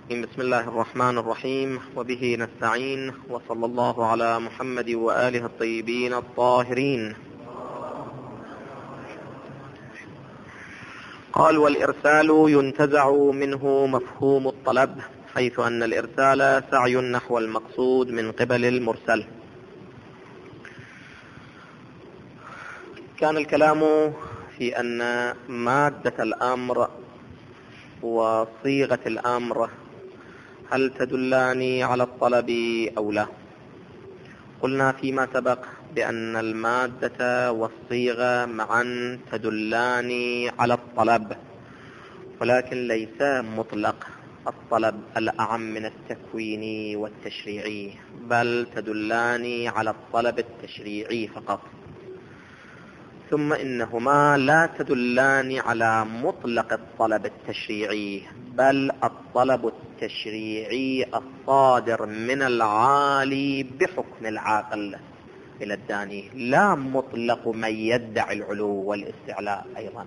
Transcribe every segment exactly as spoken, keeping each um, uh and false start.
بسم الله الرحمن الرحيم، وبه نستعين، وصلى الله على محمد وآله الطيبين الطاهرين. قال: والإرسال ينتزع منه مفهوم الطلب، حيث أن الإرسال سعي نحو المقصود من قبل المرسل. كان الكلام في أن مادة الأمر وصيغة الأمر هل تدلان على الطلب أو لا؟ قلنا فيما سبق بأن المادة والصيغة معا تدلان على الطلب، ولكن ليس مطلق الطلب الأعم من التكويني والتشريعي، بل تدلان على الطلب التشريعي فقط. ثم إنهما لا تدلان على مطلق الطلب التشريعي، بل الطلب التشريعي الصادر من العالي بحكم العاقل إلى الداني، لا مطلق من يدعي العلو والاستعلاء أيضا.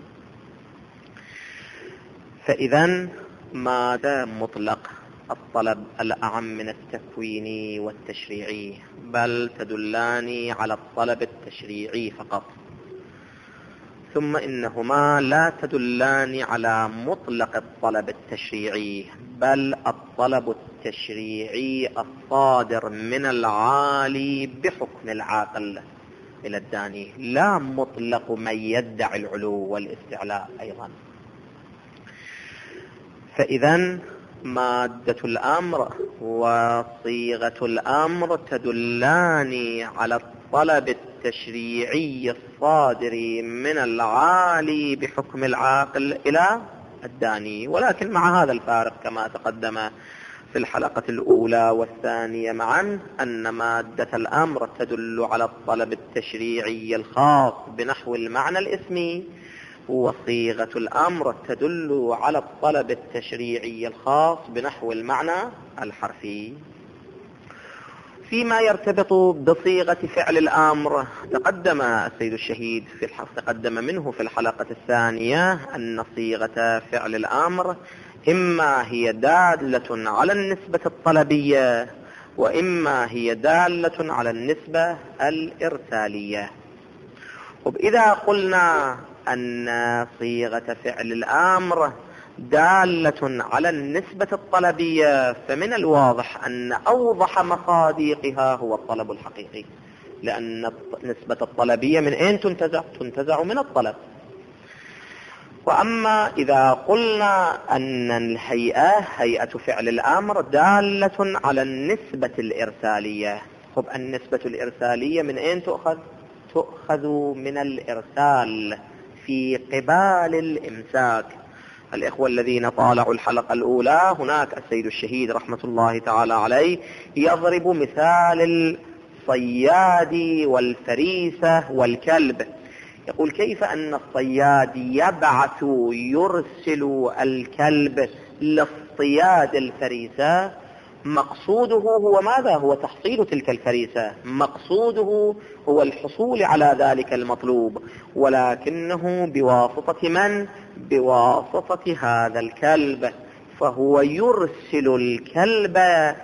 فإذا ماذا مطلق الطلب الأعم من التكويني والتشريعي، بل تدلان على الطلب التشريعي فقط. ثم إنهما لا تدلان على مطلق الطلب التشريعي، بل الطلب التشريعي الصادر من العالي بحكم العاقل إلى الداني، لا مطلق من يدعي العلو والاستعلاء أيضا. فإذا مادة الأمر وصيغة الأمر تدلان على الطلب التشريعي الصادر من العالي بحكم العاقل إلى الداني، ولكن مع هذا الفارق كما تقدم في الحلقة الأولى والثانية معا، أن مادة الأمر تدل على الطلب التشريعي الخاص بنحو المعنى الاسمي، وصيغة الأمر تدل على الطلب التشريعي الخاص بنحو المعنى الحرفي. فيما يرتبط بصيغة فعل الأمر، تقدم السيد الشهيد في الحلقة تقدم منه في الحلقة الثانية أن صيغة فعل الأمر إما هي دالة على النسبة الطلبية، وإما هي دالة على النسبة الإرسالية. وإذا قلنا أن صيغة فعل الأمر دالة على النسبة الطلبية، فمن الواضح أن أوضح مصادقها هو الطلب الحقيقي، لأن النسبة الطلبية من أين تنتزع؟ تنتزع من الطلب. وأما إذا قلنا أن الهيئة هيئة فعل الأمر دالة على النسبة الإرسالية، طب النسبة الإرسالية من أين تؤخذ؟ تؤخذ من الإرسال في قبال الإمساك. الإخوة الذين طالعوا الحلقة الأولى، هناك السيد الشهيد رحمة الله تعالى عليه يضرب مثال الصياد والفريسة والكلب. يقول: كيف أن الصياد يبعث يرسل الكلب لاصطياد الفريسة؟ مقصوده هو ماذا؟ هو تحصيل تلك الفريسة، مقصوده هو الحصول على ذلك المطلوب، ولكنه بواسطة من؟ بواسطة هذا الكلب، فهو يرسل الكلب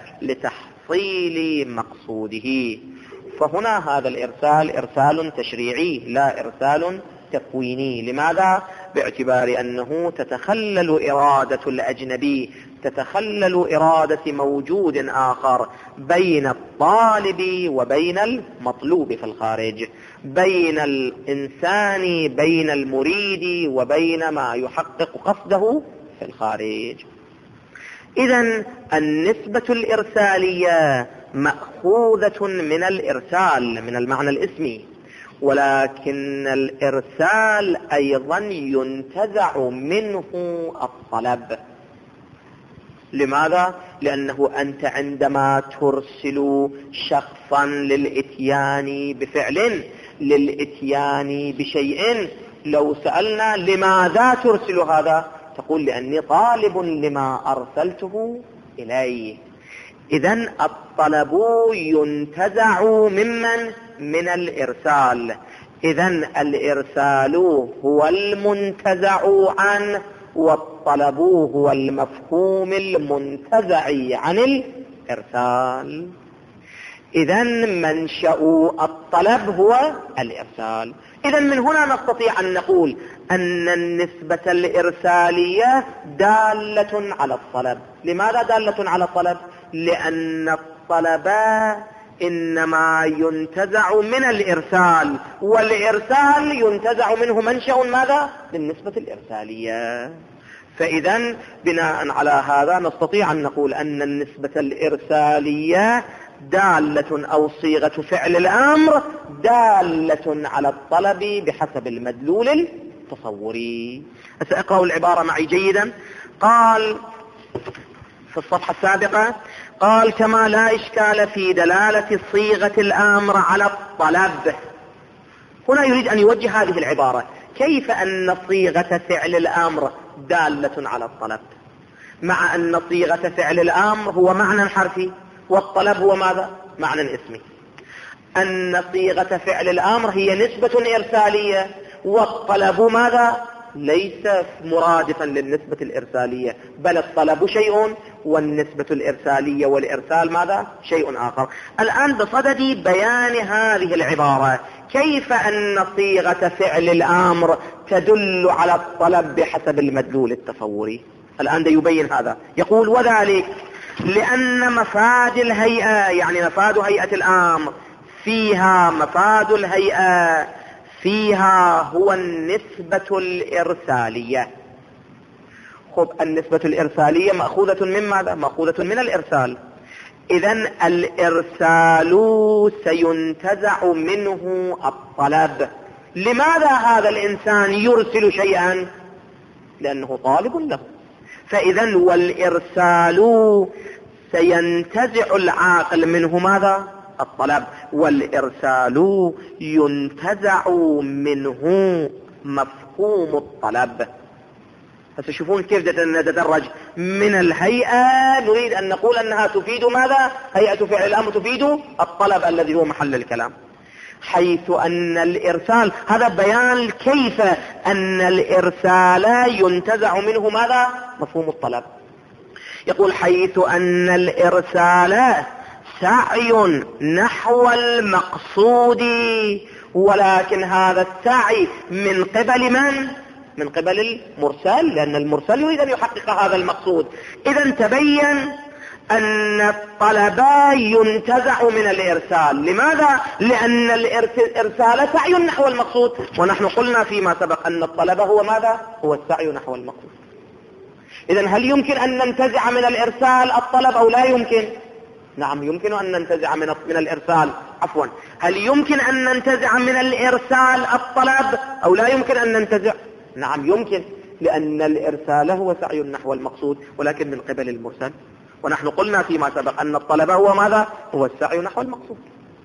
لتحصيل مقصوده. فهنا هذا الإرسال إرسال تشريعي لا إرسال تكويني. لماذا؟ باعتبار أنه تتخلل إرادة الأجنبي، تتخلل إرادة موجود آخر بين الطالب وبين المطلوب في الخارج، بين الإنسان بين المريد وبين ما يحقق قصده في الخارج. إذن النسبة الإرسالية مأخوذة من الإرسال من المعنى الاسمي، ولكن الإرسال أيضا ينتزع منه الطلب. لماذا؟ لأنه أنت عندما ترسل شخصا للإتيان بفعل، للإتيان بشيء، لو سألنا لماذا ترسل هذا؟ تقول: لأني طالب لما أرسلته إليه. إذن الطلب ينتزع ممن؟ من الإرسال. إذن الإرسال هو المنتزع عن والطلب هو المفهوم المنتزع عن الإرسال. إذن منشأ الطلب هو الإرسال. إذن من هنا نستطيع أن نقول أن النسبة الإرسالية دالة على الطلب. لماذا دالة على الطلب؟ لأن الطلب إنما ينتزع من الإرسال، والإرسال ينتزع منه منشأ ماذا؟ للنسبة الإرسالية. فإذن بناء على هذا نستطيع أن نقول أن النسبة الإرسالية دالة أو صيغة فعل الأمر دالة على الطلب بحسب المدلول التصوري. سأقرأ العبارة معي جيدا. قال في الصفحة السابقة، قال كما لا إشكال في دلالة صيغة الأمر على الطلب. هنا يريد أن يوجه هذه العبارة: كيف أن صيغة فعل الأمر دالة على الطلب، مع أن صيغة فعل الأمر هو معنى حرفي والطلب هو ماذا؟ معنى اسمي. أن صيغة فعل الأمر هي نسبة إرسالية والطلب ماذا؟ ليس مرادفا للنسبة الإرسالية، بل الطلب شيء والنسبة الإرسالية والإرسال ماذا؟ شيء آخر. الآن بصدد بيان هذه العبارة، كيف أن صيغة فعل الأمر تدل على الطلب بحسب المدلول التصوري. الآن ده يبين هذا. يقول: وذلك لأن مفاد الهيئة، يعني مفاد هيئة الأمر، فيها مفاد الهيئة فيها هو النسبة الإرسالية. خب النسبة الإرسالية مأخوذة من ماذا؟ مأخوذة من الإرسال. إذن الإرسال سينتزع منه الطلب. لماذا هذا الإنسان يرسل شيئا؟ لأنه طالب له. فإذن والإرسال سينتزع العاقل منه ماذا؟ الطلب، والإرسال ينتزع منه مفهوم الطلب. فتشوفون كيف نتدرج من الهيئة. نريد أن نقول أنها تفيد ماذا؟ هيئة فعل الأمر تفيد الطلب الذي هو محل الكلام، حيث أن الإرسال، هذا بيان كيف أن الإرسال ينتزع منه ماذا؟ مفهوم الطلب. يقول: حيث أن الإرسال سعي نحو المقصود، ولكن هذا السعي من قبل من؟ من قبل المرسل، لأن المرسل يريد أن يحقق هذا المقصود. إذن تبين أن الطلب ينتزع من الإرسال. لماذا؟ لأن الإرسال سعي نحو المقصود، ونحن قلنا فيما سبق أن الطلب هو ماذا؟ هو السعي نحو المقصود. إذن هل يمكن أن ننتزع من الإرسال الطلب أو لا يمكن؟ نعم يمكن أن ننتزع من من الإرسال عفوا هل يمكن أن ننتزع من الإرسال الطلب أو لا يمكن أن ننتزع؟ نعم يمكن، لأن الإرسال هو سعي نحو المقصود ولكن من قبل المرسل، ونحن قلنا فيما سبق أن الطلب هو ماذا؟ هو السعي نحو المقصود.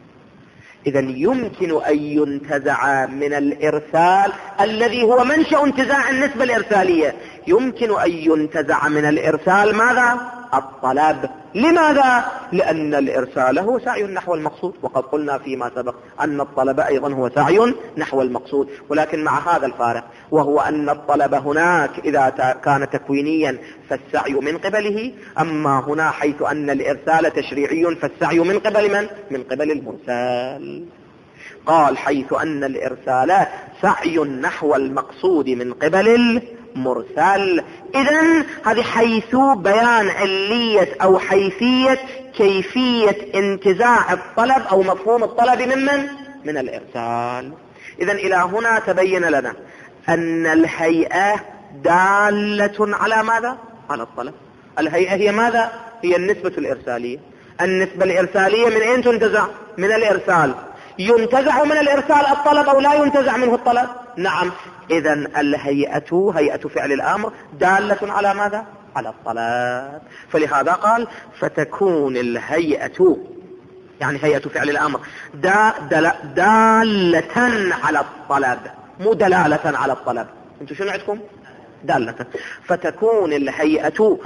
إذن يمكن أن ينتزع من الإرسال الذي هو منشأ انتزاع النسبة الإرسالية، يمكن أن ينتزع من الإرسال ماذا؟ الطلب. لماذا؟ لأن الإرسال هو سعي نحو المقصود، وقد قلنا فيما سبق أن الطلب أيضا هو سعي نحو المقصود، ولكن مع هذا الفارق، وهو أن الطلب هناك إذا كان تكوينيا فالسعي من قبله، أما هنا حيث أن الإرسال تشريعي فالسعي من قبل من؟ من قبل المرسل. قال: حيث أن الإرسال سعي نحو المقصود من قبل المرسل. إذن هذه حيث بيان علية أو حيثية كيفية انتزاع الطلب أو مفهوم الطلب من من؟ من الإرسال. إذن إلى هنا تبين لنا أن الهيئة دالة على ماذا؟ على الطلب. الهيئة هي ماذا؟ هي النسبة الإرسالية. النسبة الإرسالية من أين تنتزع؟ من الإرسال. ينتزع من الإرسال الطلب أو لا ينتزع منه الطلب؟ نعم. إذن الهيئة هيئة فعل الأمر دالة على ماذا؟ على الطلب. فلهذا قال: فتكون الهيئة، يعني هيئة فعل الأمر دا دل دالة على الطلب، مو دلالة على الطلب. انتوا شنو عندكم؟ دالة. فتكون الهيئة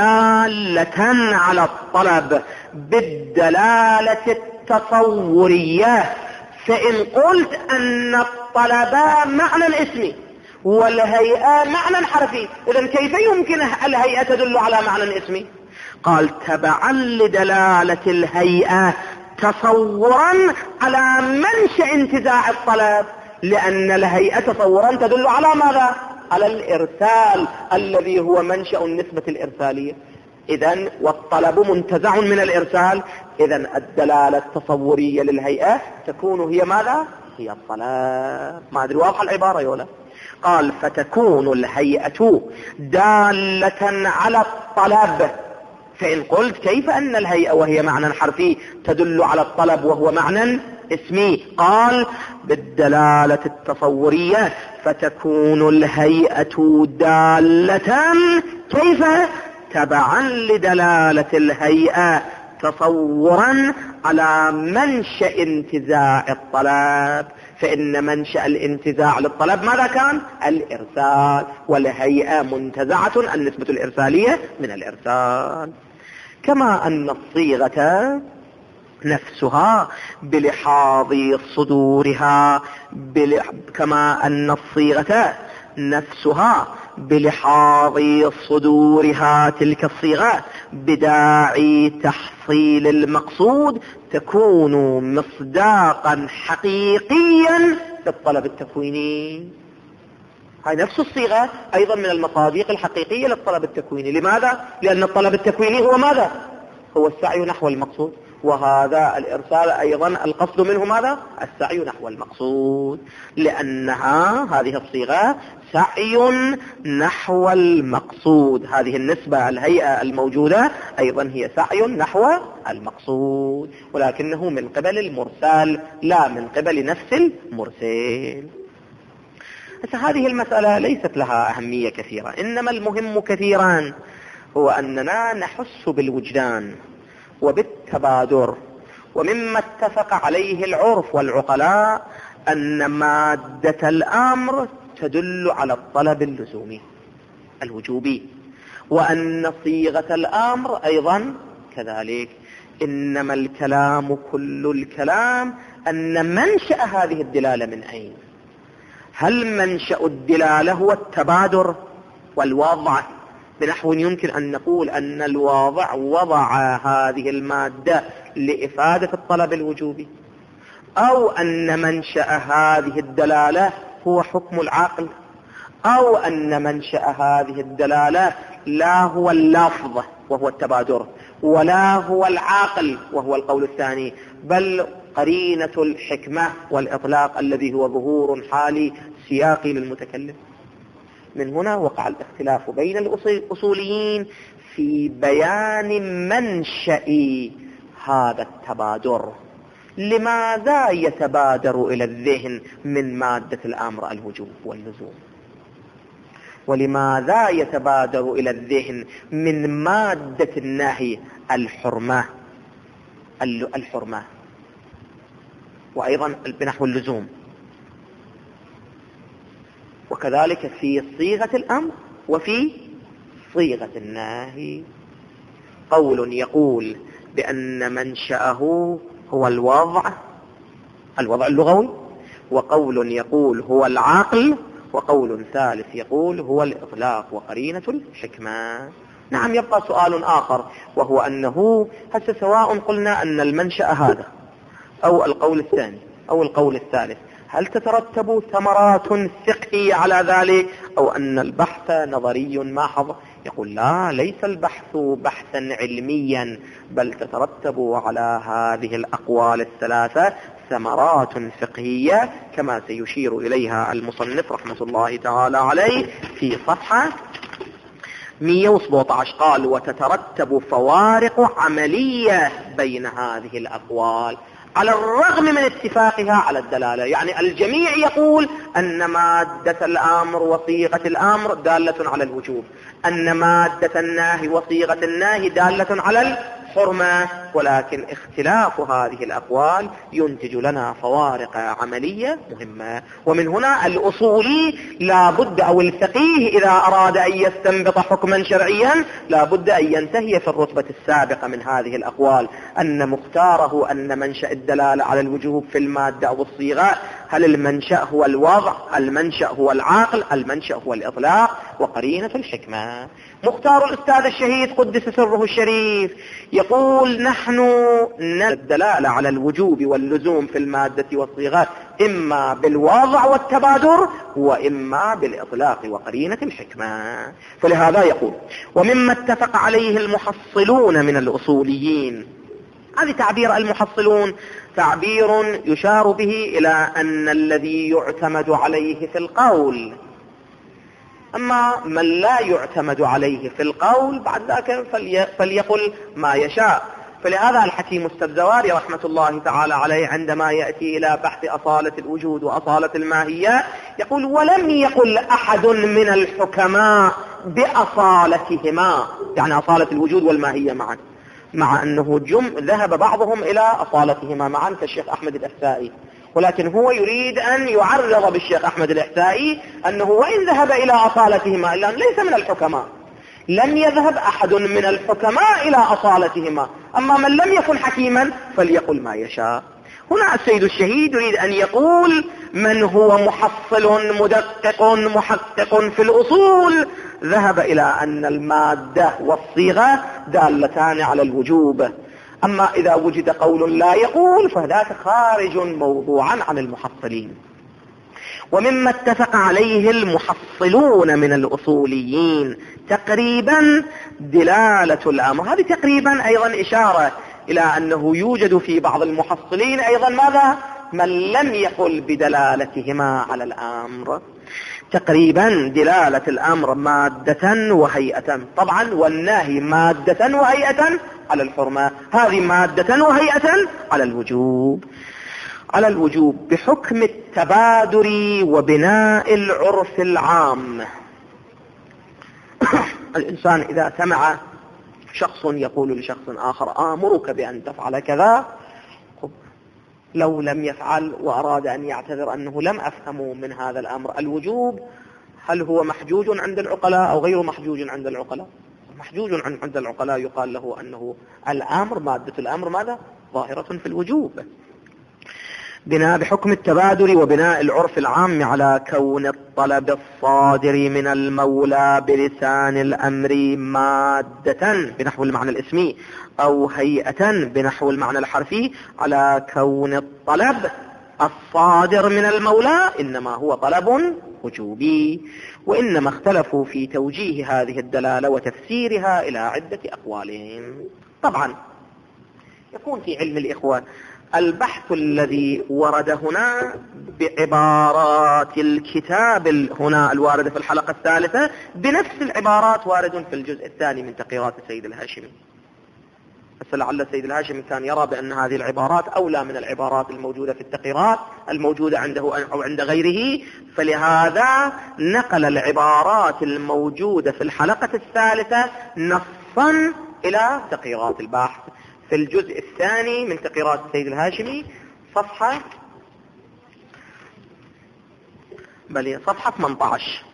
دالة على الطلب بالدلالة التصورية. فإن قلت أن الطلب معنى اسمي والهيئة معنى حرفي، إذن كيف يمكن الهيئة تدل على معنى اسمي؟ قال تبعا لدلالة الهيئة تصورا على منشأ انتزاع الطلب، لأن الهيئة تصورا تدل على ماذا؟ على الإرسال الذي هو منشأ النسبة الإرسالية. إذن والطلب منتزع من الإرسال، إذن الدلالة التصورية للهيئة تكون هي ماذا؟ هي الطلب. ما أدري واضح العبارة يولا؟ قال فتكون الهيئة دالة على الطلب. فإن قلت كيف أن الهيئة وهي معنى حرفي تدل على الطلب وهو معنى اسمي؟ قال بالدلالة التصورية فتكون الهيئة دالة كيف؟ تبعا لدلالة الهيئة تصورا على منشأ انتزاع الطلب، فإن منشأ الانتزاع للطلب ماذا كان؟ الإرسال، والهيئة منتزعة النسبة الإرسالية من الإرسال. كما أن الصيغة نفسها بلحاظ صدورها بل... كما أن الصيغة نفسها بلحاظ صدورها تلك الصيغة بداعي تحصيل المقصود تكون مصداقا حقيقيا للطلب التكويني. هاي نفس الصيغة أيضا من المصادق الحقيقية للطلب التكويني. لماذا؟ لأن الطلب التكويني هو ماذا؟ هو السعي نحو المقصود، وهذا الإرسال أيضا القصد منه ماذا؟ السعي نحو المقصود، لأنها هذه الصيغة سعي نحو المقصود. هذه النسبة الهيئة الموجودة أيضا هي سعي نحو المقصود، ولكنه من قبل المرسال لا من قبل نفس المرسل. هذه المسألة ليست لها أهمية كثيرة، إنما المهم كثيرا هو أننا نحس بالوجدان وبالتبادر، ومما اتفق عليه العرف والعقلاء أن مادة الأمر تدل على الطلب اللزومي الوجوبي، وأن صيغة الأمر أيضا كذلك. إنما الكلام كل الكلام أن منشأ هذه الدلالة من أين؟ هل منشأ الدلالة هو التبادر والوضع، بنحو يمكن أن نقول أن الواضع وضع هذه المادة لإفادة الطلب الوجوبي، أو أن منشأ هذه الدلالة هو حكم العقل، أو أن منشأ هذه الدلالة لا هو اللفظ وهو التبادر، ولا هو العقل وهو القول الثاني، بل قرينة الحكمة والإطلاق الذي هو ظهور حالي سياقي للمتكلم. من هنا وقع الاختلاف بين الأصوليين في بيان منشأ هذا التبادر. لماذا يتبادر إلى الذهن من مادة الأمر الوجوب واللزوم؟ ولماذا يتبادر إلى الذهن من مادة النهي الحرمة الحرمة وأيضا بنحو اللزوم؟ وكذلك في صيغة الأمر وفي صيغة النهي. قول يقول بأن منشأه هو الوضع الوضع اللغوي، وقول يقول هو العقل، وقول ثالث يقول هو الإطلاق وقرينة الحكمة. نعم، يبقى سؤال آخر، وهو أنه هسه سواء قلنا أن المنشأ هذا أو القول الثاني أو القول الثالث، هل تترتب ثمرات فقهية على ذلك، أو أن البحث نظري محض؟ يقول لا، ليس البحث بحثا علميا، بل تترتب على هذه الأقوال الثلاثة ثمرات فقهية، كما سيشير إليها المصنف رحمة الله تعالى عليه في صفحة مئة وسبعة عشر. قال وتترتب فوارق عملية بين هذه الأقوال على الرغم من اتفاقها على الدلالة. يعني الجميع يقول أن مادة الأمر وصيغة الأمر دالة على الوجوب، أن مادة النهي وصيغة النهي دالة على الحرمة، ولكن اختلاف هذه الأقوال ينتج لنا فوارق عملية مهمة. ومن هنا الأصولي لا بد أو الفقيه إذا أراد أن يستنبط حكما شرعيا لا بد أن ينتهي في الرتبة السابقة من هذه الأقوال، أن مختاره أن منشأ الدلالة على الوجوب في المادة أو الصيغة، هل المنشأ هو الوضع، المنشأ هو العقل، المنشأ هو الإطلاق، وقرينة الحكمة. مختار الأستاذ الشهيد قدس سره الشريف يقول نحن نرى الدلالة على الوجوب واللزوم في المادة والصيغة إما بالوضع والتبادر وإما بالإطلاق وقرينة الحكمة. فلهذا يقول ومما اتفق عليه المحصلون من الأصوليين. هذه تعبير المحصلون تعبير يشار به إلى أن الذي يعتمد عليه في القول، أما من لا يعتمد عليه في القول بعد ذلك فليقل ما يشاء. فلهذا الحكيم السبزواري رحمة الله تعالى عليه عندما يأتي إلى بحث أصالة الوجود وأصالة الماهية يقول ولم يقل أحد من الحكماء بأصالتهما، يعني أصالة الوجود والماهية معا، مع أنه جم ذهب بعضهم إلى أصالتهما معا كالشيخ أحمد الأحسائي، ولكن هو يريد أن يعرض بالشيخ أحمد الأحسائي أنه وإن ذهب إلى أصالتهما إلا ليس من الحكماء، لم يذهب أحد من الحكماء إلى أصالتهما، أما من لم يكن حكيما فليقل ما يشاء. هنا السيد الشهيد يريد أن يقول من هو محصل مدقق محقق في الأصول ذهب إلى أن المادة والصيغة دالتان على الوجوب، أما إذا وجد قول لا يقول فذاك خارج موضوعا عن المحصلين. ومما اتفق عليه المحصلون من الأصوليين تقريبا دلالة الأمر. هذه تقريبا أيضا إشارة إلى أنه يوجد في بعض المحصلين أيضا ماذا؟ من لم يقل بدلالتهما على الأمر. تقريبا دلالة الأمر مادة وهيئة، طبعا والنهي مادة وهيئة على الحرمة، هذه مادة وهيئة على الوجوب. على الوجوب بحكم التبادر وبناء العرف العام. الإنسان إذا سمع شخص يقول لشخص آخر آمرك بأن تفعل كذا، لو لم يفعل وأراد أن يعتذر أنه لم أفهم من هذا الأمر الوجوب، هل هو محجوج عند العقلاء أو غير محجوج عند العقلاء؟ محجوج عند العقلاء يقال له أنه الأمر مادة الأمر ماذا؟ ظاهرة في الوجوب. بناء بحكم التبادل وبناء العرف العام على كون الطلب الصادر من المولى بلسان الأمر مادة بنحو المعنى الاسمي أو هيئة بنحو المعنى الحرفي، على كون الطلب الصادر من المولى إنما هو طلب وجوبي. وإنما اختلفوا في توجيه هذه الدلالة وتفسيرها إلى عدة أقوالهم. طبعا يكون في علم الإخوة البحث الذي ورد هنا بعبارات الكتاب هنا الواردة في الحلقة الثالثة بنفس العبارات وارد في الجزء الثاني من تقريرات السيد الهاشمي. بس لعل السيد الهاشمي كان يرى بأن هذه العبارات أولى من العبارات الموجودة في التقريرات الموجودة عنده أو عند غيره، فلهذا نقل العبارات الموجودة في الحلقة الثالثة نصا إلى تقريرات البحث في الجزء الثاني من تقريرات السيد الهاشمي صفحة بل صفحة ثمانية عشر.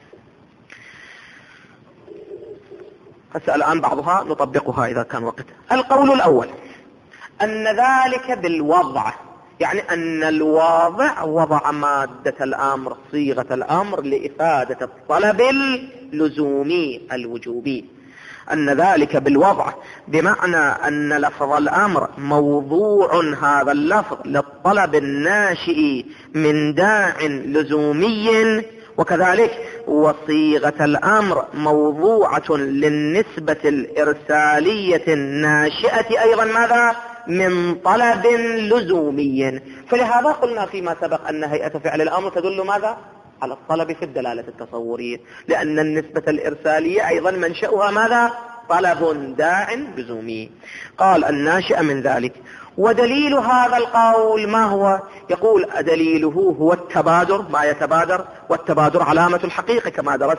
هسه الآن بعضها نطبقها إذا كان وقت. القول الأول أن ذلك بالوضع، يعني أن الواضع وضع مادة الأمر صيغة الأمر لإفادة الطلب اللزومي الوجوبي. أن ذلك بالوضع بمعنى أن لفظ الأمر موضوع هذا اللفظ للطلب الناشئ من داع لزومي، وكذلك وصيغة الأمر موضوعة للنسبة الإرسالية الناشئة أيضا ماذا؟ من طلب لزومي. فلهذا قلنا فيما سبق أن هيئة فعل الأمر تدل ماذا؟ على الطلب في الدلالة التصورية، لأن النسبة الإرسالية أيضا منشأها ماذا؟ طلب داع لزومي. قال الناشئ من ذلك. ودليل هذا القول ما هو؟ يقول دليله هو التبادر، ما يتبادر، والتبادر علامة الحقيقة كما درسنا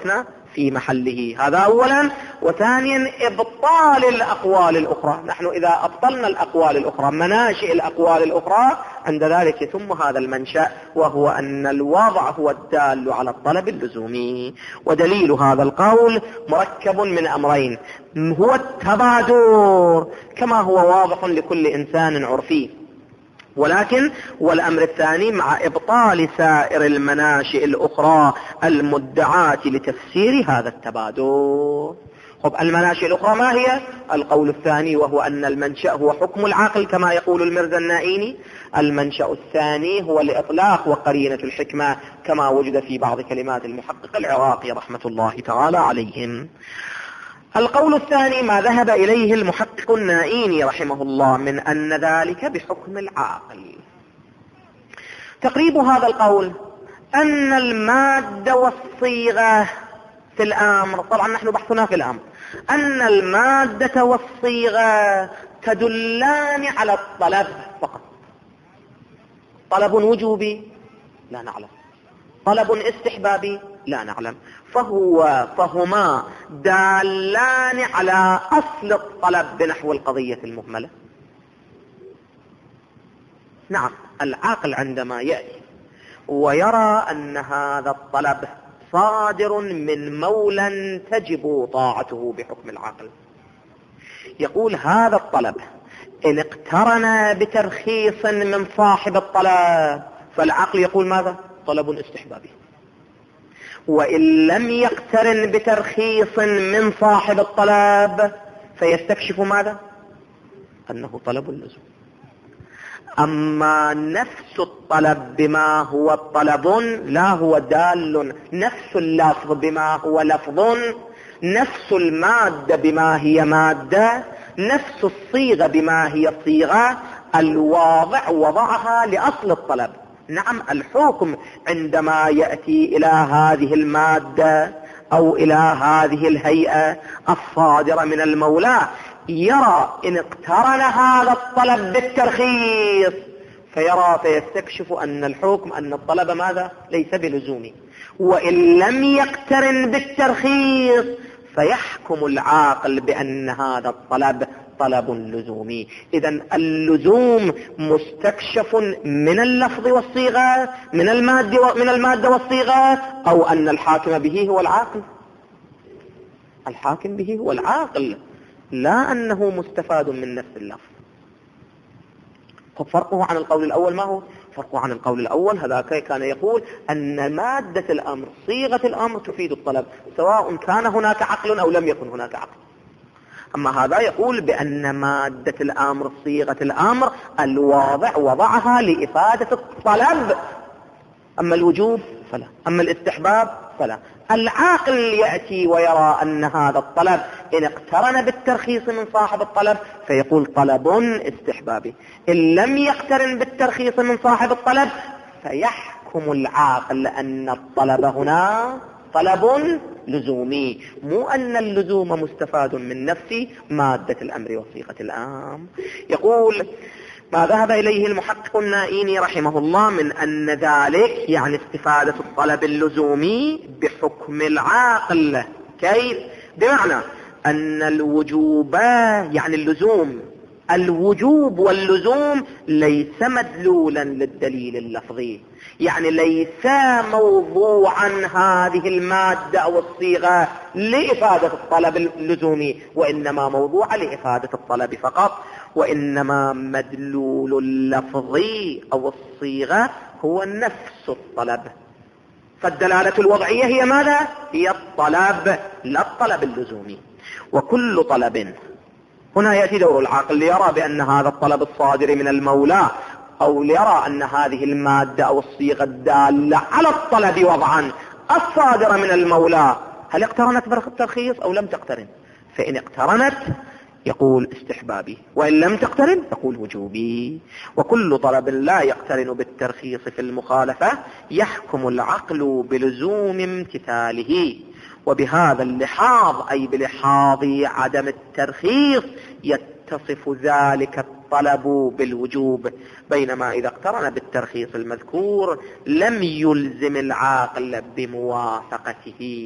في محله. هذا أولا. وثانيا إبطال الأقوال الأخرى. نحن إذا أبطلنا الأقوال الأخرى، مناشئ الأقوال الأخرى، عند ذلك يتم هذا المنشأ، وهو أن الوضع هو الدال على الطلب اللزومي. ودليل هذا القول مركب من أمرين، هو التبادر كما هو واضح لكل إنسان عرفي، ولكن والأمر الثاني مع إبطال سائر المناشئ الأخرى المدعاة لتفسير هذا التبادر. خب المناشئ الأخرى ما هي؟ القول الثاني وهو أن المنشأ هو حكم العقل كما يقول المرزا النائيني. المنشأ الثاني هو الإطلاق وقرينة الحكمة كما وجد في بعض كلمات المحقق العراقي رحمة الله تعالى عليهم. القول الثاني ما ذهب إليه المحقق النائيني رحمه الله من أن ذلك بحكم العاقل. تقريب هذا القول أن المادة والصيغة في الأمر، طبعا نحن بحثنا في الأمر، أن المادة والصيغة تدلان على الطلب فقط. طلب وجوبي لا نعلم، طلب استحبابي لا نعلم، فهو فهما دالان على أصل الطلب بنحو القضية المهملة. نعم، العاقل عندما يأتي ويرى أن هذا الطلب صادر من مولى تجب طاعته بحكم العقل، يقول هذا الطلب إن اقترن بترخيص من صاحب الطلب فالعقل يقول ماذا؟ طلب استحبابي. وإن لم يقترن بترخيص من صاحب الطلب فيستكشف ماذا؟ أنه طلب اللزوم. أما نفس الطلب بما هو طلب لا هو دال، نفس اللفظ بما هو لفظ، نفس المادة بما هي مادة، نفس الصيغة بما هي صيغة، الواضع وضعها لأصل الطلب. نعم، الحكم عندما يأتي إلى هذه المادة أو إلى هذه الهيئة الصادرة من المولى يرى إن اقترن هذا الطلب بالترخيص فيرى فيستكشف أن الحكم أن الطلب ماذا؟ ليس بلزومي. وإن لم يقترن بالترخيص فيحكم العاقل بأن هذا الطلب طلب لزومي. إذن اللزوم مستكشف من اللفظ والصيغة، من المادة من المادة والصيغة، أو أن الحاكم به هو العاقل. الحاكم به هو العاقل، لا أنه مستفاد من نفس اللفظ. فرقه عن القول الأول ما هو؟ فرقه عن القول الأول هذاك كان يقول أن مادة الأمر صيغة الأمر تفيد الطلب سواء كان هناك عقل أو لم يكن هناك عقل. أما هذا يقول بأن مادة الأمر صيغة الأمر الواضع وضعها لإفادة الطلب، أما الوجوب فلا، أما الاستحباب فلا. العاقل يأتي ويرى أن هذا الطلب إن اقترن بالترخيص من صاحب الطلب فيقول طلب استحبابي، إن لم يقترن بالترخيص من صاحب الطلب فيحكم العاقل أن الطلب هنا طلب لزومي، مو أن اللزوم مستفاد من نفس مادة الأمر وصيغة الأمر. يقول ما ذهب إليه المحقق النائيني رحمه الله من أن ذلك يعني استفادة الطلب اللزومي بحكم العاقل. كيف؟ بمعنى أن الوجوب يعني اللزوم، الوجوب واللزوم ليس مدلولا للدليل اللفظي، يعني ليس موضوعا هذه المادة أو الصيغة لإفادة الطلب اللزومي، وإنما موضوع لإفادة الطلب فقط. وإنما مدلول اللفظ أو الصيغة هو نفس الطلب، فالدلالة الوضعية هي ماذا؟ هي الطلب لا الطلب اللزومي. وكل طلب، هنا يأتي دور العاقل ليرى بأن هذا الطلب الصادر من المولى أو ليرى أن هذه المادة أو الصيغة الدالة على الطلب وضعا الصادر من المولى هل اقترنت بالترخيص أو لم تقترن؟ فإن اقترنت يقول استحبابي، وإن لم تقترن يقول وجوبي. وكل طلب لا يقترن بالترخيص في المخالفة يحكم العقل بلزوم امتثاله، وبهذا اللحاظ أي بلحاظ عدم الترخيص يتصف ذلك الطلب بالوجوب، بينما إذا اقترن بالترخيص المذكور لم يلزم العاقل بموافقته.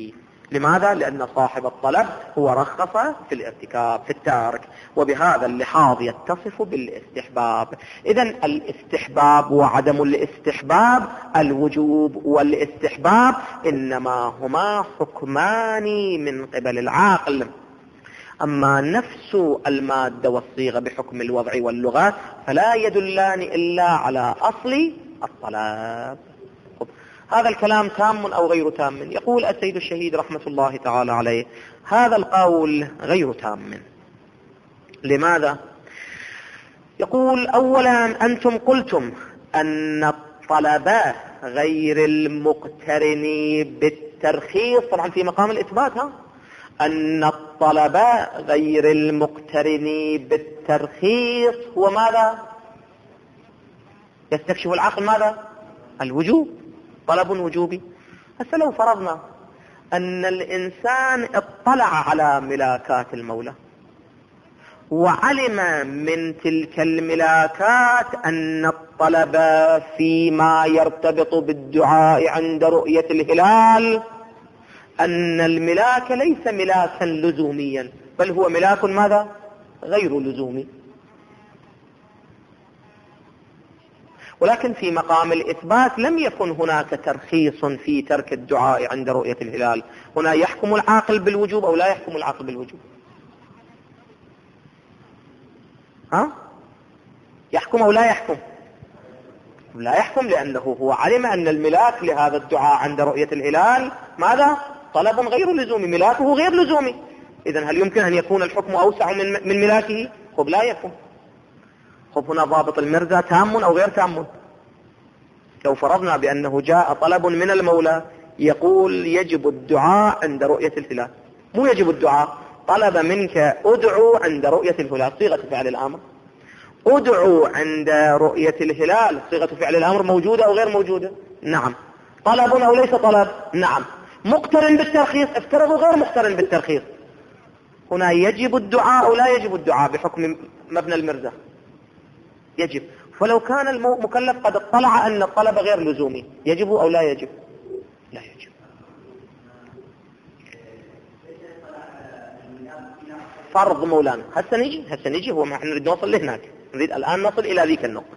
لماذا؟ لأن صاحب الطلب هو رخص في الارتكاب في التارك، وبهذا اللحاظ يتصف بالاستحباب. إذن الاستحباب وعدم الاستحباب، الوجوب والاستحباب، إنما هما حكمان من قبل العاقل. أما نفس المادة والصيغة بحكم الوضع واللغة فلا يدلان إلا على أصل الطلب. هذا الكلام تام أو غير تام؟ يقول السيد الشهيد رحمة الله تعالى عليه هذا القول غير تام. لماذا؟ يقول أولا أنتم قلتم أن الطلب غير المقترن بالترخيص، طبعا في مقام الإثبات، ها؟ أن الطلب غير المقترن بالترخيص هو ماذا؟ يستكشف العقل ماذا؟ الوجوب، طلب وجوبي. هسه لو فرضنا أن الإنسان اطلع على ملاكات المولى وعلم من تلك الملاكات أن الطلب فيما يرتبط بالدعاء عند رؤية الهلال أن الملاك ليس ملاكا لزوميا، بل هو ملاك ماذا؟ غير لزومي. ولكن في مقام الإثبات لم يكن هناك ترخيص في ترك الدعاء عند رؤية الهلال. هنا يحكم العاقل بالوجوب أو لا يحكم العاقل بالوجوب؟ ها؟ يحكم أو لا يحكم؟ لا يحكم، لأنه هو علم أن الملاك لهذا الدعاء عند رؤية الهلال ماذا؟ طلب غير لزومي، ملاكه غير لزومي. إذن هل يمكن أن يكون الحكم أوسع من, من ملاكه؟ خب لا يكون. خب هنا ضابط المرزا تام أو غير تام؟ لو فرضنا بأنه جاء طلب من المولى يقول يجب الدعاء عند رؤية الهلال، مو يجب الدعاء، طلب منك ادعو عند رؤية الهلال، صيغة فعل الأمر، ادعو عند رؤية الهلال، صيغة فعل الأمر موجودة أو غير موجودة؟ نعم. طلب أو ليس طلب؟ نعم. مقترن بالترخيص؟ افترضوا غير مقترن بالترخيص. هنا يجب الدعاء أو لا يجب الدعاء بحكم مبنى المرزا؟ يجب. فلو كان المكلف قد اطلع أن الطلب غير لزومي يجب أو لا يجب؟ لا يجب. فرض مولانا. هسه نجي هسه نجي هو ما احنا نريد نوصل لهناك، نريد الآن نصل إلى ذيك النقطة.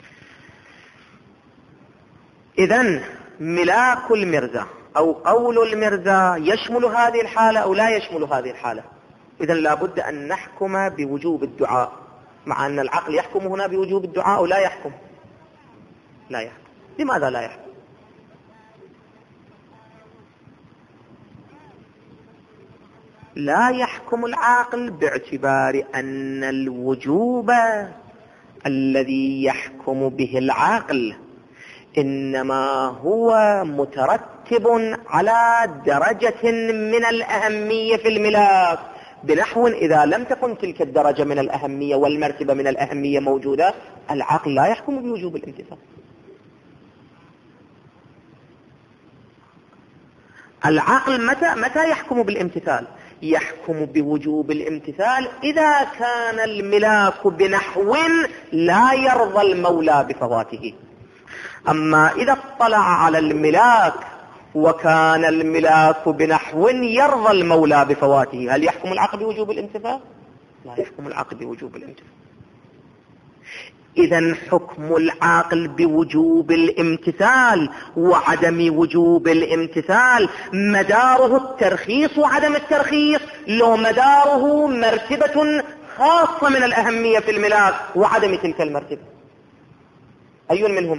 إذن ملاك المرزا أو قول المرزا يشمل هذه الحالة أو لا يشمل هذه الحالة؟ إذن لابد أن نحكم بوجوب الدعاء، مع أن العقل يحكم هنا بوجوب الدعاء أو لا يحكم؟ لا يحكم. لماذا لا يحكم؟ لا يحكم العاقل باعتبار أن الوجوب الذي يحكم به العاقل إنما هو مترتب على درجة من الأهمية في الملاك، بنحو إذا لم تكن تلك الدرجة من الأهمية والمرتبة من الأهمية موجودة العقل لا يحكم بوجوب الامتثال. العقل متى متى يحكم بالامتثال؟ يحكم بوجوب الامتثال إذا كان الملاك بنحو لا يرضى المولى بفواته. أما إذا اطلع على الملاك وكان الملاك بنحو يرضى المولى بفواته هل يحكم العقل بوجوب الامتثال؟ لا يحكم العقل بوجوب الامتثال. إذن حكم العاقل بوجوب الامتثال وعدم وجوب الامتثال مداره الترخيص وعدم الترخيص، لو مداره مرتبة خاصة من الأهمية في الملاك وعدم تلك المرتبة؟ أي منهما؟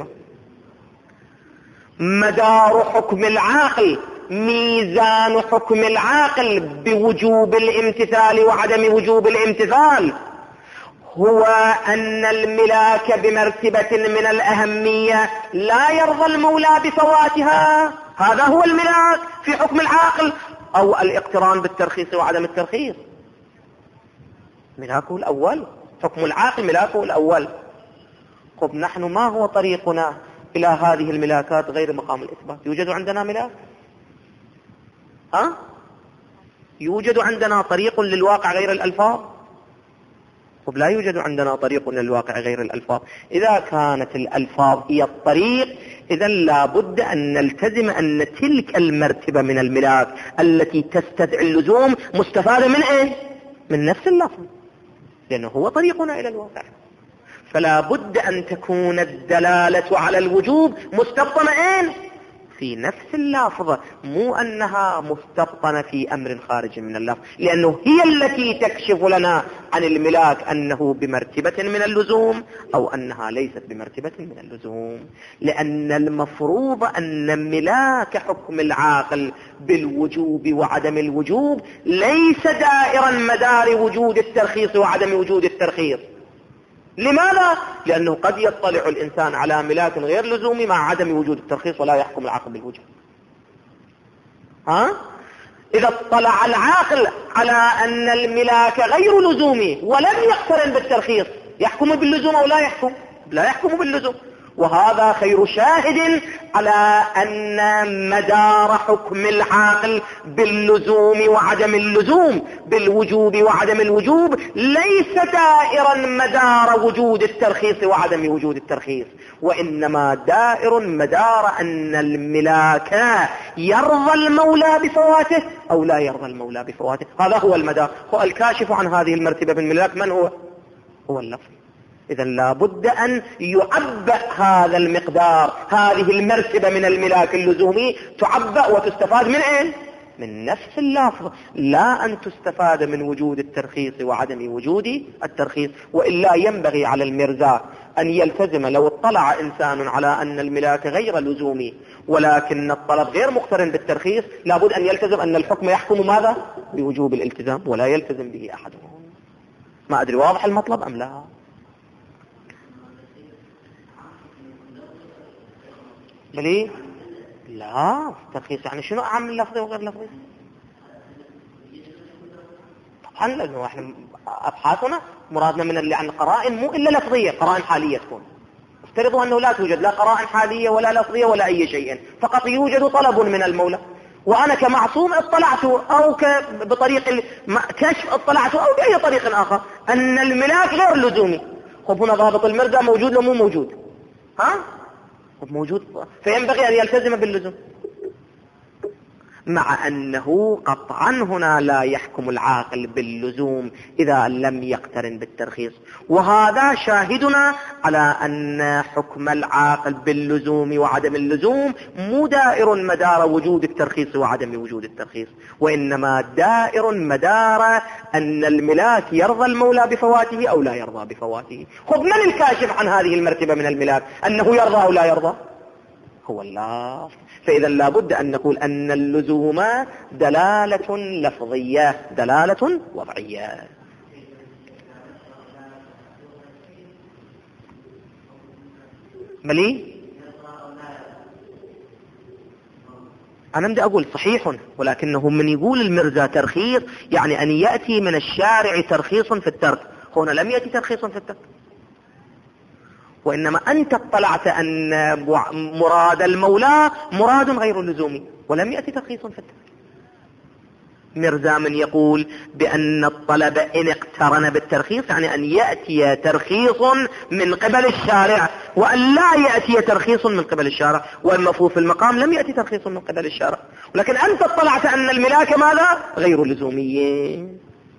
مدار حكم العاقل، ميزان حكم العاقل بوجوب الامتثال وعدم وجوب الامتثال هو أن الملاك بمرتبة من الأهمية لا يرضى المولى بفواتها، هذا هو الملاك في حكم العاقل، أو الاقتران بالترخيص وعدم الترخيص؟ ملاكه الأول، حكم العاقل ملاكه الأول. طب نحن ما هو طريقنا إلى هذه الملاكات غير مقام الإثبات؟ يوجد عندنا ملاك؟ ها؟ يوجد عندنا طريق للواقع غير الألفاظ؟ طب لا يوجد عندنا طريق للواقع غير الألفاظ. إذا كانت الألفاظ هي الطريق إذا لابد أن نلتزم أن تلك المرتبة من الملاك التي تستدعي اللزوم مستفادة من إيه؟ من نفس اللفظ، لأنه هو طريقنا إلى الواقع. فلا بد أن تكون الدلالة على الوجوب مستبطنة إيه؟ في نفس اللفظة، مو أنها مستبطنة في أمر خارج من اللفظ، لأنه هي التي تكشف لنا عن الملاك أنه بمرتبة من اللزوم أو أنها ليست بمرتبة من اللزوم. لأن المفروض أن ملاك حكم العاقل بالوجوب وعدم الوجوب ليس دائرا مدار وجود الترخيص وعدم وجود الترخيص. لماذا؟ لأنه قد يطلع الإنسان على ملاك غير لزومي مع عدم وجود الترخيص ولا يحكم العاقل بالوجوب. ها؟ إذا اطلع العاقل على أن الملاك غير لزومي ولم يقترن بالترخيص، يحكم باللزوم أو لا يحكم؟ لا يحكم باللزوم. وهذا خير شاهد على أن مدار حكم العاقل باللزوم وعدم اللزوم، بالوجوب وعدم الوجوب، ليس دائرا مدار وجود الترخيص وعدم وجود الترخيص، وإنما دائر مدار أن الملاك يرضى المولى بفواته أو لا يرضى المولى بفواته. هذا هو المدار. هو الكاشف عن هذه المرتبة من الملاك من هو؟ هو اللفظ. إذا لابد أن يعبأ هذا المقدار، هذه المرتبة من الملاك اللزومي تعبأ وتستفاد من أين؟ من نفس اللفظ، لا أن تستفاد من وجود الترخيص وعدم وجود الترخيص. وإلا ينبغي على المرزا أن يلتزم، لو اطلع إنسان على أن الملاك غير لزومي ولكن الطلب غير مقترن بالترخيص، لابد أن يلتزم أن الحكم يحكم ماذا؟ بوجوب الالتزام، ولا يلتزم به أحدهم. ما أدري واضح المطلب أم لا؟ بلي لا، الترخيص يعني شنو أعم لفظي وغير لفظي؟ طبعا لأنه احنا أبحاثنا مرادنا من اللي عن قرائن مو إلا لفظية، قرائن حالية تكون. افترضوا أنه لا توجد لا قرائن حالية ولا لفظية ولا أي شيء، فقط يوجد طلب من المولى، وأنا كمعصوم اطلعت أو بطريق كشف اطلعت أو بأي طريق آخر أن الملاك غير لزومي. خب هنا ضابط المرجع موجود لو مو موجود؟ ها؟ موجود، فينبغي أن يلتزم باللزوم، مع أنه قطعا هنا لا يحكم العاقل باللزوم إذا لم يقترن بالترخيص. وهذا شاهدنا على أن حكم العاقل باللزوم وعدم اللزوم مو دائر مدار وجود الترخيص وعدم وجود الترخيص، وإنما دائر مدار أن الملاك يرضى المولى بفواته أو لا يرضى بفواته. خذ من الكاشف عن هذه المرتبة من الملاك أنه يرضى أو لا يرضى؟ هو الله. فإذا لابد أن نقول أن اللزوم دلالة لفظية، دلالة وضعية. ملي أنا بدي أقول صحيح، ولكنه من يقول المرزا ترخيص يعني أن يأتي من الشارع ترخيص في الترك. هنا لم يأتي ترخيص في الترك، وإنما أنت اطلعت أن مراد المولى مراد غير لزومي ولم يأتي ترخيص في الترك. مرزا من يقول بأن الطلب إن اقترن بالترخيص يعني أن يأتي ترخيص من قبل الشارع وأن لا يأتي ترخيص من قبل الشارع، والمفروض في المقام لم يأتي ترخيص من قبل الشارع، ولكن أنت اطلعت أن الملاك ماذا؟ غير لزومي.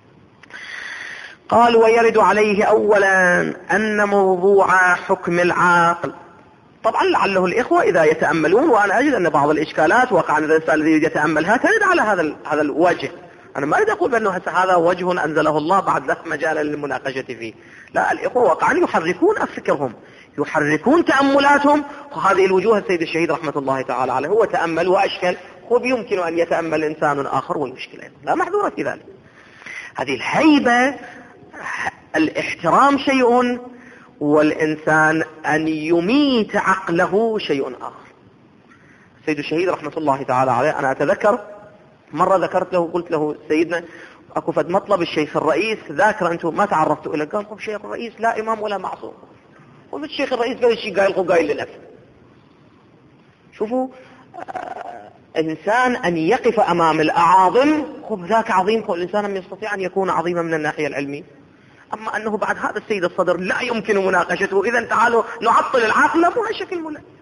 قال ويرد عليه أولا أن موضوع حكم العاقل. طبعا لعله الإخوة إذا يتأملون، وأنا أجد أن بعض الإشكالات وقع عن الإنسان الذي يتأملها ترد على هذا هذا الوجه. أنا ما أريد أقول بأنه هذا وجه أنزله الله بعد لا مجال للمناقشة فيه، لا، الإخوة واقعا يحركون أفكارهم، يحركون تأملاتهم، وهذه الوجوه السيد الشهيد رحمة الله تعالى عليه هو تأمل وأشكل، خب يمكن أن يتأمل إنسان آخر ويشكل، لا محذورة في ذلك. هذه الهيبة، الاحترام شيء، والإنسان أن يميت عقله شيء آخر. السيد الشهيد رحمة الله تعالى عليه أنا أتذكر مرة ذكرت له، قلت له سيدنا أكو فد مطلب الشيخ الرئيس ذاكر أنتم ما تعرفتوا إليه. قال خب شيخ الرئيس لا إمام ولا معصوم، والشيخ الرئيس قال الشيء قايل قايل لنفسه. شوفوا آه إنسان أن يقف أمام الأعاظم، خب ذاك عظيم، خب الإنسان يستطيع أن يكون عظيما من الناحية العلمية، أما أنه بعد هذا السيد الصدر لا يمكن مناقشته، إذا تعالوا نعطل العقل بهذا الشكل ملا.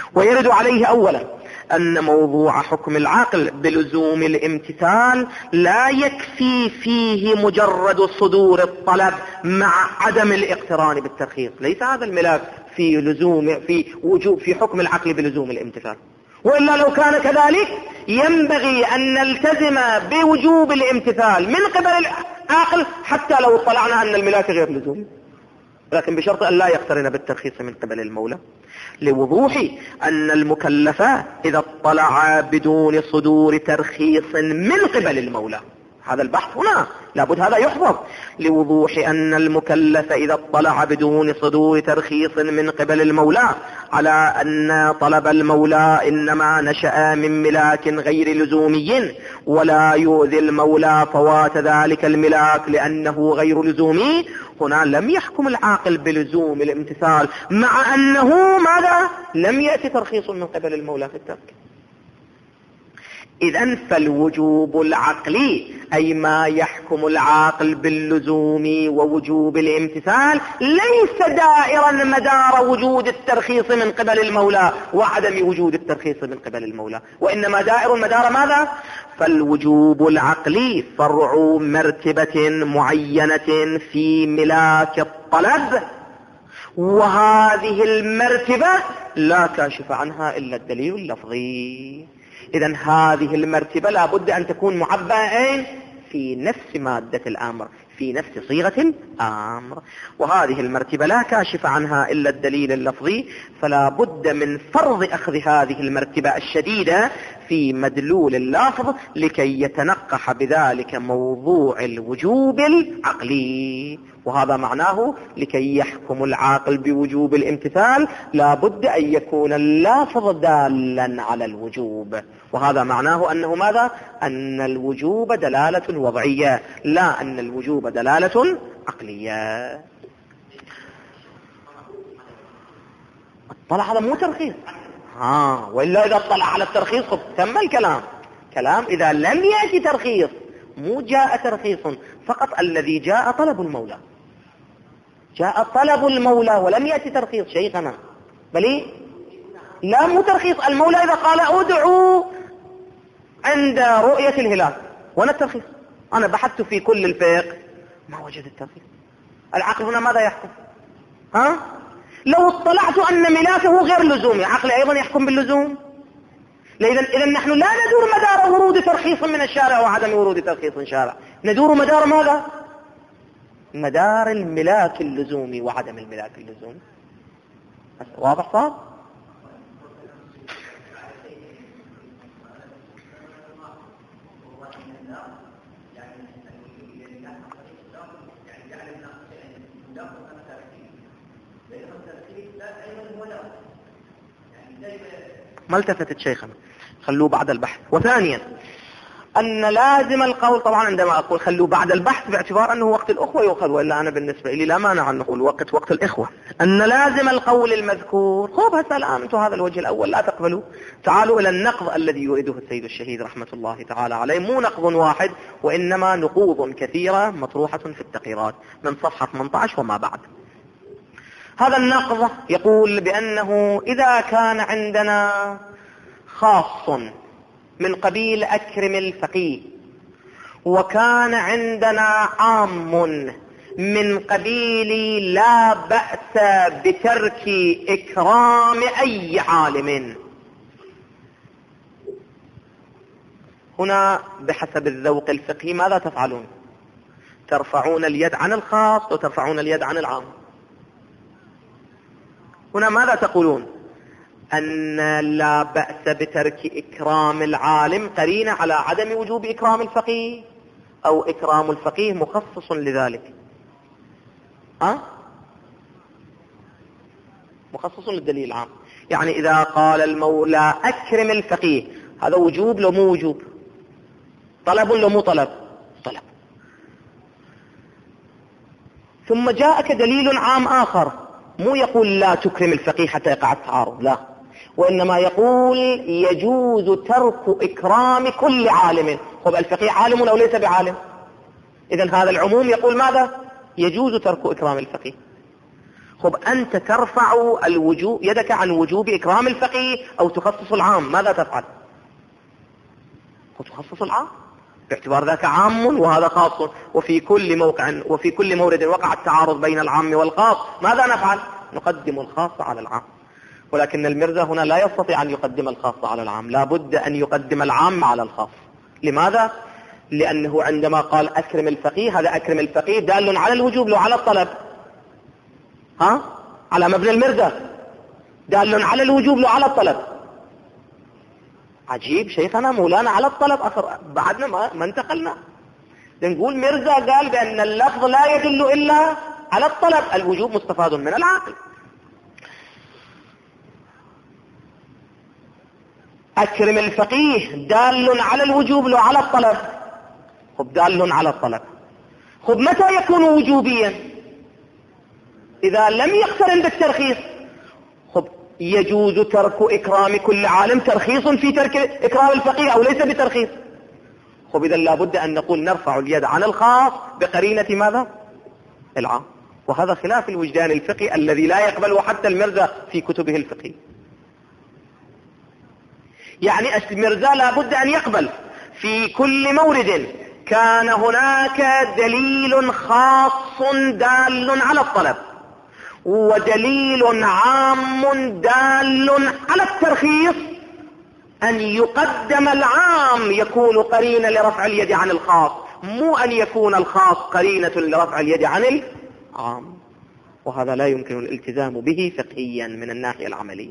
ويرد عليه أولا أن موضوع حكم العقل بلزوم الامتثال لا يكفي فيه مجرد صدور الطلب مع عدم الاقتران بالترخيص. ليس هذا الملاك في لزوم في وجوب في حكم العقل بلزوم الامتثال، وإلا لو كان كذلك ينبغي أن نلتزم بوجوب الامتثال من قبل العقل حتى لو اطلعنا أن الملاك غير لزومي، لكن بشرط أن لا يقترن بالترخيص من قبل المولى، لوضوح أن المكلف إذا اطلع بدون صدور ترخيص من قبل المولى. هذا البحث هنا لابد هذا يحفظ، لوضوح أن المكلف إذا اطلع بدون صدور ترخيص من قبل المولى على أن طلب المولى إنما نشأ من ملاك غير لزومي، ولا يؤذي المولى فوات ذلك الملاك لأنه غير لزومي. هنا لم يحكم العاقل بلزوم الامتثال مع أنه ماذا؟ لم يأتي ترخيص من قبل المولى في الترك. إذن فالوجوب العقلي أي ما يحكم العاقل باللزوم ووجوب الامتثال ليس دائرا مدار وجود الترخيص من قبل المولى وعدم وجود الترخيص من قبل المولى، وإنما دائر مدار ماذا؟ فالوجوب العقلي فرع مرتبة معينة في ملاك الطلب، وهذه المرتبة لا كاشف عنها إلا الدليل اللفظي. إذن هذه المرتبة لا بد أن تكون معبأة في نفس مادة الأمر، في نفس صيغة الأمر، وهذه المرتبة لا كاشف عنها إلا الدليل اللفظي، فلا بد من فرض أخذ هذه المرتبة الشديدة في مدلول اللفظ لكي يتنقح بذلك موضوع الوجوب العقلي. وهذا معناه لكي يحكم العاقل بوجوب الامتثال لا بد أن يكون اللفظ دالا على الوجوب، وهذا معناه أنه ماذا؟ أن الوجوب دلالة وضعية لا أن الوجوب دلالة عقلية. اطلع هذا مو ترخيص، ها وإلا إذا اطلع على الترخيص تم الكلام. كلام إذا لم يأتي ترخيص، مو جاء ترخيص فقط، الذي جاء طلب المولى، جاء طلب المولى ولم يأتي ترخيص شيخنا، بل لا مو ترخيص. المولى إذا قال ادعوا عند رؤية الهلال، وانا الترخيص؟ أنا بحثت في كل الفقه ما وجد الترخيص. العقل هنا ماذا يحكم؟ ها؟ لو اطلعت أن ملاكه غير لزومي، عقل أيضا يحكم باللزوم. إذا نحن لا ندور مدار ورود ترخيص من الشارع وعدم ورود ترخيص من الشارع، ندور مدار ماذا؟ مدار الملاك اللزومي وعدم الملاك اللزومي. واضح صار؟ ما التفتت شيخنا، خلوه بعد البحث. وثانيا أن لازم القول، طبعا عندما أقول خلوه بعد البحث باعتبار أنه وقت الأخوة يؤخذ، وإلا أنا بالنسبة لي لا مانع أن نقول وقت وقت الإخوة. أن لازم القول المذكور. خب هسه الآن أنتم هذا الوجه الأول لا تقبلوا، تعالوا إلى النقض الذي يريده السيد الشهيد رحمة الله تعالى عليه. مو نقض واحد وإنما نقوض كثيرة مطروحة في التقريرات من صفحة ثمانية عشر وما بعد. هذا النقض يقول بأنه إذا كان عندنا خاص من قبيل أكرم الفقيه، وكان عندنا عام من قبيل لا بأس بترك إكرام أي عالم، هنا بحسب الذوق الفقهي ماذا تفعلون؟ ترفعون اليد عن الخاص وترفعون اليد عن العام. هنا ماذا تقولون؟ أن لا بأس بترك إكرام العالم قرينة على عدم وجوب إكرام الفقيه، أو إكرام الفقيه مخصص لذلك. أه؟ مخصص للدليل العام. يعني إذا قال المولى أكرم الفقيه، هذا وجوب لو مو وجوب؟ طلب لو مو طلب؟ طلب. ثم جاءك دليل عام آخر مو يقول لا تكرم الفقيه حتى يقع التعارض، لا، وإنما يقول يجوز ترك إكرام كل عالم. خب الفقيه عالم أو ليس بعالم؟ إذن هذا العموم يقول ماذا؟ يجوز ترك إكرام الفقيه. خب أنت ترفع الوجوب يدك عن وجوب إكرام الفقيه أو تخصص العام، ماذا تفعل؟ تخصص العام باعتبار ذاك عام وهذا خاص، وفي كل موقع وفي كل مورد وقع التعارض بين العام والخاص، ماذا نفعل؟ نقدم الخاص على العام. ولكن المرزا هنا لا يستطيع أن يقدم الخاص على العام، لا بد أن يقدم العام على الخاص. لماذا؟ لأنه عندما قال أكرم الفقيه، هذا أكرم الفقيه دال على الوجوب لو على الطلب، ها؟ على مبنى المرزا دال على الوجوب لو على الطلب. عجيب شيخنا مولانا على الطلب، أخر بعدنا ما, ما انتقلنا. نقول مرزا قال بأن اللفظ لا يدل إلا على الطلب، الوجوب مستفاد من العقل. أكرم الفقيه دال على الوجوب لو على الطلب، خب دال على الطلب. خب متى يكون وجوبيا؟ إذا لم يقترن بالترخيص. خب يجوز ترك إكرام كل عالم ترخيص في ترك إكرام الفقيه أو ليس بترخيص؟ خب إذا لابد أن نقول نرفع اليد عن الخاص بقرينة ماذا؟ العام. وهذا خلاف الوجدان الفقهي الذي لا يقبله حتى المرزا في كتبه الفقهية. يعني المرزا لابد أن يقبل في كل مورد كان هناك دليل خاص دال على الطلب ودليل عام دال على الترخيص أن يقدم العام يكون قرينة لرفع اليد عن الخاص، مو أن يكون الخاص قرينة لرفع اليد عن العام. وهذا لا يمكن الالتزام به فقهيا من الناحية العملية،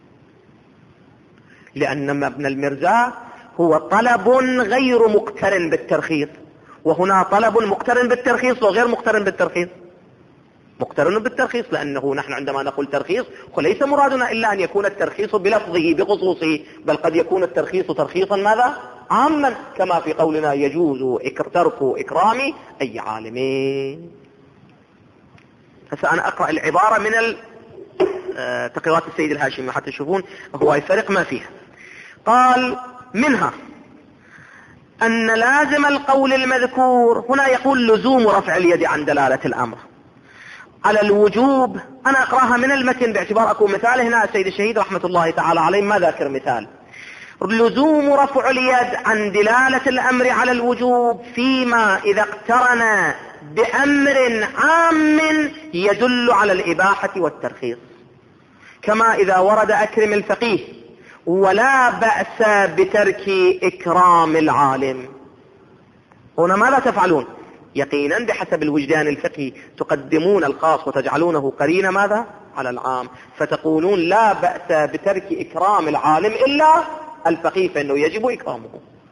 لأن مبنى المرزا هو طلب غير مقترن بالترخيص، وهنا طلب مقترن بالترخيص وغير مقترن بالترخيص. مقترن بالترخيص لأنه نحن عندما نقول ترخيص وليس مرادنا إلا أن يكون الترخيص بلفظه بخصوصه، بل قد يكون الترخيص ترخيصا ماذا؟ عاما، كما في قولنا يجوز ترك إكرام أي عالمين. هسه أنا أقرأ العبارة من تقريرات السيد الهاشمي حتى تشوفون هو يفرق ما فيها. قال منها أن لازم القول المذكور، هنا يقول لزوم رفع اليد عن دلالة الأمر على الوجوب. أنا أقرأها من المتن باعتبار أكون مثال. هنا السيد الشهيد رحمة الله تعالى عليه ما ذاكر مثال. لزوم رفع اليد عن دلالة الأمر على الوجوب فيما إذا اقترن بأمر عام يدل على الإباحة والترخيص، كما إذا ورد أكرم الفقيه ولا بأس بترك إكرام العالم. هنا ماذا تفعلون؟ يقينا بحسب الوجدان الفقهي تقدمون الخاص وتجعلونه قرين ماذا؟ على العام، فتقولون لا بأس بترك إكرام العالم إلا الفقيه فإنه يجب إكرامه.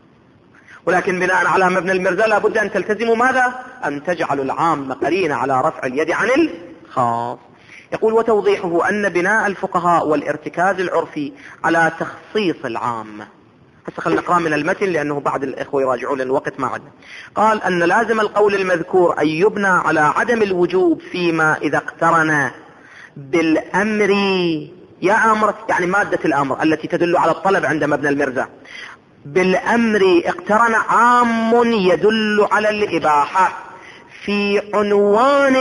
ولكن بناء على مبنى المرزا لابد أن تلتزموا ماذا؟ أن تجعلوا العام قرين على رفع اليد عن الخاص. يقول وتوضيحه أن بناء الفقهاء والارتكاز العرفي على تخصيص العام. بس خلنا نقرأ من المتن لأنه بعض الإخوة يراجعون الوقت ما عندنا. قال أن لازم القول المذكور أن يبنى على عدم الوجوب فيما إذا اقترن بالأمر، يا أمر يعني مادة الأمر التي تدل على الطلب عند مبنى المرزا، بالأمر اقترن عام يدل على الإباحة في عنوان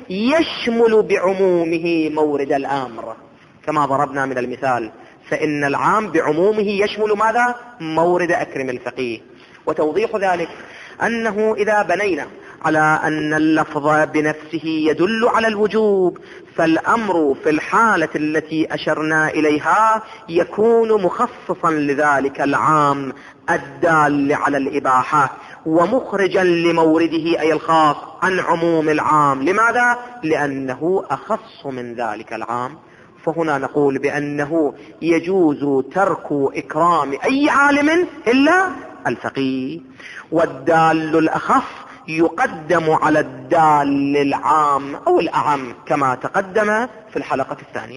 يشمل بعمومه مورد الأمر، كما ضربنا من المثال، فإن العام بعمومه يشمل ماذا؟ مورد أكرم الفقيه. وتوضيح ذلك أنه إذا بنينا على أن اللفظ بنفسه يدل على الوجوب فالأمر في الحالة التي أشرنا إليها يكون مخصصا لذلك العام الدال على الإباحة ومخرجا لمورده أي الخاص عن عموم العام. لماذا؟ لأنه أخص من ذلك العام. فهنا نقول بأنه يجوز ترك إكرام أي عالم إلا الفقيه، والدال الأخص يقدم على الدال العام أو الأعم كما تقدم في الحلقة الثانية.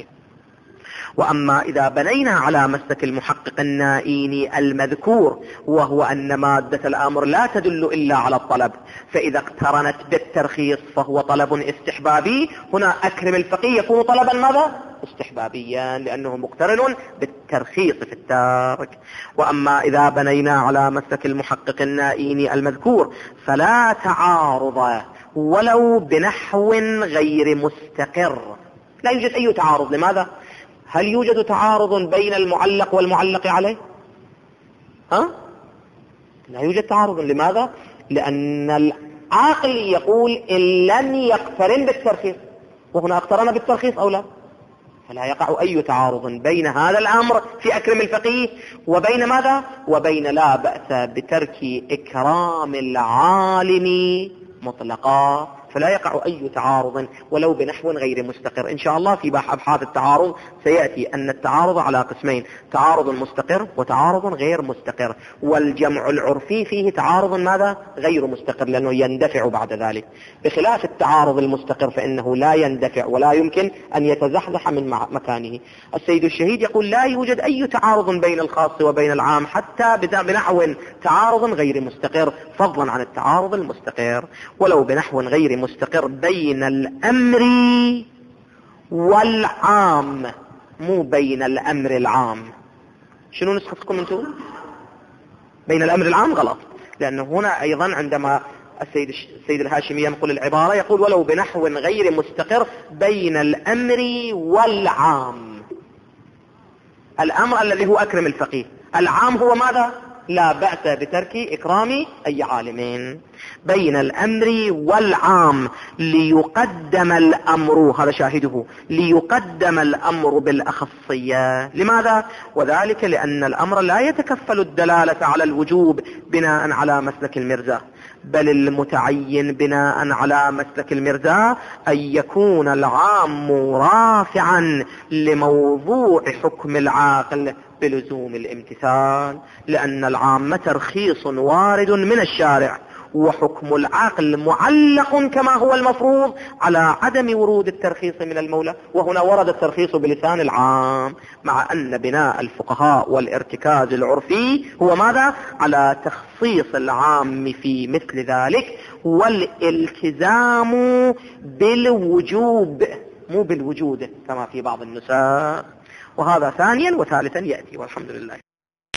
وأما إذا بنينا على مسلك المحقق النائيني المذكور وهو أن مادة الأمر لا تدل إلا على الطلب، فإذا اقترنت بالترخيص فهو طلب استحبابي، هنا أكرم الفقيه يكون طلبا ماذا؟ استحبابيا لأنه مقترن بالترخيص في التارك. وأما إذا بنينا على مسلك المحقق النائيني المذكور فلا تعارض ولو بنحو غير مستقر. لا يوجد أي تعارض. لماذا؟ هل يوجد تعارض بين المعلق والمعلق عليه؟ ها؟ لا يوجد تعارض. لماذا؟ لأن العاقل يقول إن لم يقترن بالترخيص، وهنا اقترن بالترخيص أو لا، فلا يقع أي تعارض بين هذا الأمر في أكرم الفقيه وبين ماذا؟ وبين لا بأس بترك إكرام العالم مطلقا، فلا يقع أي تعارض ولو بنحو غير مستقر. إن شاء الله في أبحاث التعارض سيأتي أن التعارض على قسمين: تعارض مستقر وتعارض غير مستقر، والجمع العرفي فيه تعارض ماذا؟ غير مستقر، لأنه يندفع بعد ذلك، بخلاف التعارض المستقر فإنه لا يندفع ولا يمكن أن يتزحزح من مكانه. السيد الشهيد يقول لا يوجد أي تعارض بين الخاص وبين العام حتى بنحو تعارض غير مستقر، فضلا عن التعارض المستقر، ولو بنحو غير مستقر بين الأمر والعام، مو بين الأمر العام. شنو نسختكم انتم؟ بين الأمر العام غلط، لأنه هنا أيضا عندما السيد السيد الهاشمي ينقل العبارة يقول ولو بنحو غير مستقر بين الأمر والعام. الأمر الذي هو أكرم الفقيه، العام هو ماذا؟ لا بأس بترك إكرام أي عالمين. بين الأمر والعام ليقدم الأمر، هذا شاهده، ليقدم الأمر بالأخصية. لماذا؟ وذلك لأن الأمر لا يتكفل الدلالة على الوجوب بناء على مسلك المرزا، بل المتعين بناء على مسلك المرزا أن يكون العام رافعا لموضوع حكم العاقل بلزوم الامتثال، لأن العام ترخيص وارد من الشارع، وحكم العاقل معلق كما هو المفروض على عدم ورود الترخيص من المولى، وهنا ورد الترخيص بلسان العام، مع أن بناء الفقهاء والارتكاز العرفي هو ماذا؟ على تخصيص العام في مثل ذلك، والالتزام بالوجوب مو بالوجود كما في بعض النسخ. وهذا ثانيا، وثالثا يأتي، والحمد لله.